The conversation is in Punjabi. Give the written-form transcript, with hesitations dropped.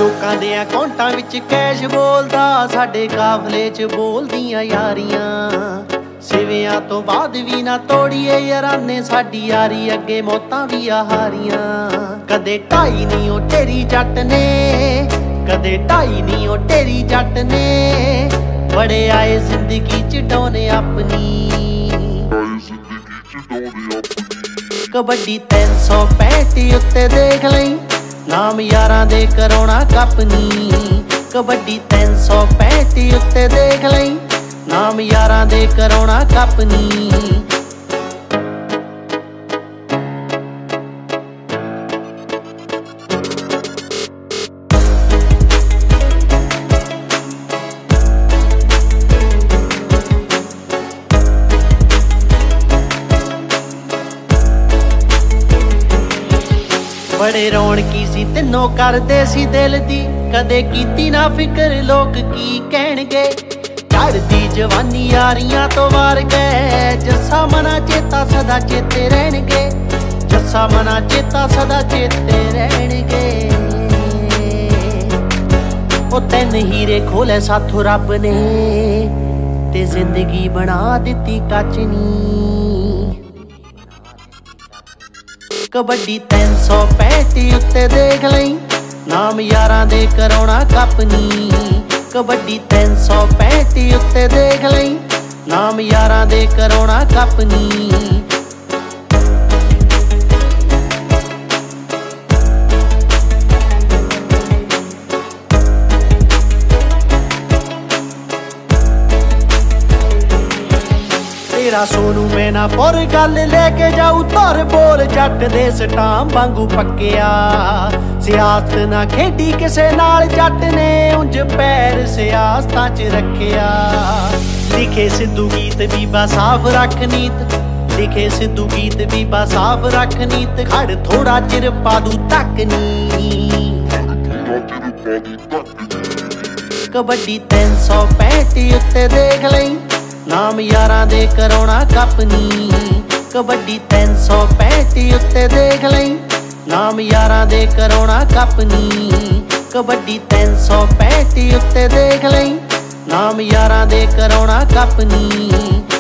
ਲੋਕਾਂ ਦੇ ਅਕਾਊਂਟਾਂ ਵਿੱਚ ਕੈਸ਼ ਬੋਲਦਾ, ਸਾਡੇ ਕਾਫਲੇ 'ਚ ਬੋਲਦੀਆਂ ਯਾਰੀਆਂ। ਸਿਵਿਆਂ ਤੋਂ ਬਾਅਦ ਵੀ ਨਾ ਤੋੜੀਏ ਯਾਰਾਨੇ, ਸਾਡੀ ਯਾਰੀ ਅੱਗੇ ਮੌਤਾਂ ਵੀ ਆ ਹਾਰੀਆਂ। ਕਦੇ ਢਾਈ ਨਹੀਂ ਉਹ ਤੇਰੀ ਜੱਟ ਨੇ, ਕਦੇ ਢਾਈ ਨਹੀਂ ਉਹ ਤੇਰੀ ਜੱਟ ਨੇ। ਬੜੇ ਆਏ ਜ਼ਿੰਦਗੀ 'ਚ ਡੋਨੇ ਆਪਣੀ, ਕਬੱਡੀ 365 ਉੱਤੇ ਦੇਖ ਲਈ, ਨਾਮ ਯਾਰਾਂ ਦੇ ਕਰਾਉਣਾ ਕੱਪਨੀ। ਕਬੱਡੀ 365 ਉੱਤੇ ਦੇਖ ਲਈ, ਨਾਮ ਯਾਰਾਂ ਦੇ ਕਰਾਉਣਾ ਕੱਪਨੀ। ਬੜੇ ਰੌਣਕੀ ਸੀ ਤਿੰਨੋਂ ਕਰਦੇ ਸੀ ਦਿਲ ਦੀ, ਕਦੇ ਕੀਤੀ ਨਾ ਫਿਕਰ ਲੋਕ ਕੀ ਕਹਿਣਗੇ। ਚੜ੍ਹਦੀ ਜਵਾਨੀ ਯਾਰੀਆਂ ਤੋਂ ਵਾਰ ਗਏ, ਜੱਸਾ ਮਨਾ ਚੇਤਾ ਸਦਾ ਚੇਤੇ ਰਹਿਣਗੇ। ਜੱਸਾ ਮਨਾ ਚੇਤਾ ਸਦਾ ਚੇਤੇ ਰਹਿਣਗੇ। ਉਹ ਤਿੰਨ ਹੀਰੇ ਖੋਲੇ ਸਾਥੋਂ ਰੱਬ ਨੇ, ਤੇ ਜ਼ਿੰਦਗੀ ਬਣਾ ਦਿੱਤੀ ਕੱਚ ਨੀ। ਕਬੱਡੀ 365 ਉੱਤੇ ਦੇਖ ਲਈ, ਨਾਮ ਯਾਰਾਂ ਦੇ ਕਰਾਉਣਾ ਕੱਪਨੀ। ਕਬੱਡੀ 365 ਉੱਤੇ ਦੇਖ ਲਈ, ਨਾਮ ਯਾਰਾਂ ਦੇ ਕਰਾਉਣਾ ਕੱਪਨੀ। ਤੇਰਾ ਸੋਨੂ ਮੈਂ ਨਾ ਪੁਰ ਗੱਲ ਲੈ ਕੇ ਜਾਊ ਧਰ ਬੋਲ, ਜੱਟ ਦੇ ਸਟਾਮ ਵਾਂਗੂ ਪੱਕਿਆ। ਸਿਆਸਤ ਨਾ ਖੇਡੀ ਕਿਸੇ ਨਾਲ ਜੱਟ ਨੇ, ਉਂਝ ਪੈਰ ਸਿਆਸਤਾਂ 'ਚ ਰੱਖਿਆ। ਲਿਖੇ ਸਿੱਧੂ ਗੀਤ ਬੀਬਾ ਸਾਫ਼ ਰੱਖ ਨੀਤ, ਲਿਖੇ ਸਿੱਧੂ ਗੀਤ ਬੀਬਾ ਸਾਫ਼ ਰੱਖ ਨੀਤ। ਖੜ ਥੋੜਾ ਚਿਰ ਪਾਦੂ ਤੱਕ ਨੀ, ਕਬੱਡੀ 365 ਉੱਤੇ ਦੇਖ ਲਈ, ਨਾਮ ਯਾਰਾਂ ਦੇ ਕਰਾਉਣਾ ਕੱਪਨੀ। ਕਬੱਡੀ 365 ਉੱਤੇ ਦੇਖ ਲਈ, ਨਾਮ ਯਾਰਾਂ ਦੇ ਕਰਾਉਣਾ ਕੱਪਨੀ। ਕਬੱਡੀ 365 ਉੱਤੇ ਦੇਖ ਲਈ, ਨਾਮ ਯਾਰਾਂ ਦੇ ਕਰਾਉਣਾ ਕੱਪਨੀ।